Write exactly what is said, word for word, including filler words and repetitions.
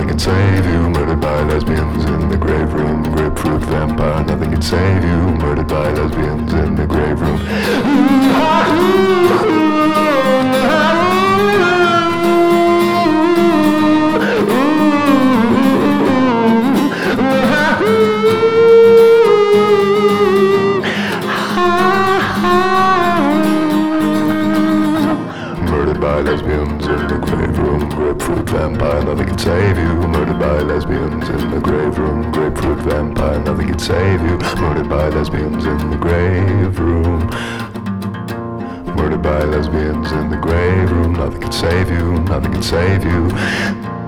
can save you. Murdered by lesbians in the grave room. Grapefruit vampire, nothing can save you. Murdered by lesbians in the grave room. Murdered by lesbians in the grave room. Grapefruit vampire, nothing can save you. Murdered by lesbians in the grave room. Grapefruit vampire, nothing can save you. Murdered by lesbians in the grave room. Murdered by lesbians in the grave room. Nothing can save you. Nothing can save you.